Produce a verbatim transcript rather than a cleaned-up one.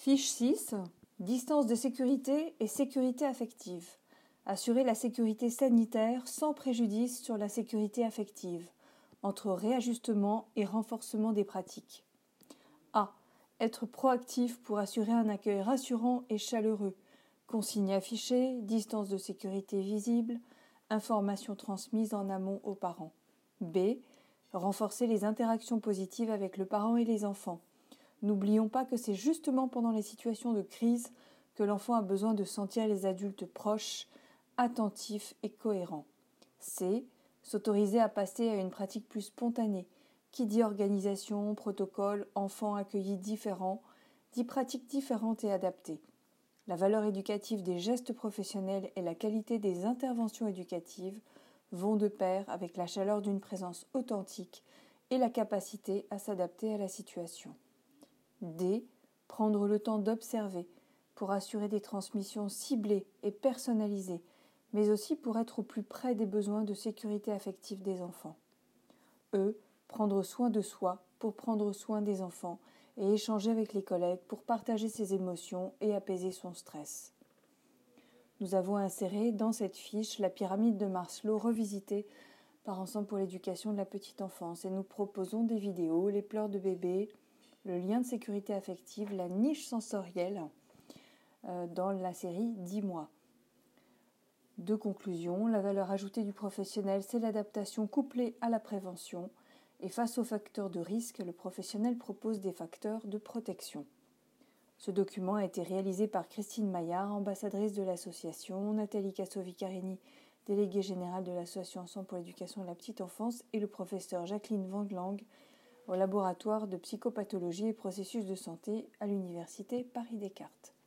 Fiche six. Distance de sécurité et sécurité affective. Assurer la sécurité sanitaire sans préjudice sur la sécurité affective, entre réajustement et renforcement des pratiques. A. Être proactif pour assurer un accueil rassurant et chaleureux. Consignes affichées, distance de sécurité visible, informations transmises en amont aux parents. B. Renforcer les interactions positives avec le parent et les enfants. N'oublions pas que c'est justement pendant les situations de crise que l'enfant a besoin de sentir les adultes proches, attentifs et cohérents. C. S'autoriser à passer à une pratique plus spontanée. Qui dit organisation, protocole, enfants accueillis différents, dit pratiques différentes et adaptées. La valeur éducative des gestes professionnels et la qualité des interventions éducatives vont de pair avec la chaleur d'une présence authentique et la capacité à s'adapter à la situation. D. Prendre le temps d'observer pour assurer des transmissions ciblées et personnalisées, mais aussi pour être au plus près des besoins de sécurité affective des enfants. E. Prendre soin de soi pour prendre soin des enfants et échanger avec les collègues pour partager ses émotions et apaiser son stress. Nous avons inséré dans cette fiche la pyramide de Maslow revisitée par Ensemble pour l'éducation de la petite enfance et nous proposons des vidéos, les pleurs de bébé, le lien de sécurité affective, la niche sensorielle euh, dans la série dix mois. De conclusion, la valeur ajoutée du professionnel, c'est l'adaptation couplée à la prévention. Et face aux facteurs de risque, le professionnel propose des facteurs de protection. Ce document a été réalisé par Christine Maillard, ambassadrice de l'association, Nathalie Casso-Vicarini, déléguée générale de l'association Ensemble pour l'éducation de la petite enfance, et le professeur Jacqueline Wanglang, au laboratoire de psychopathologie et processus de santé à l'université Paris Descartes.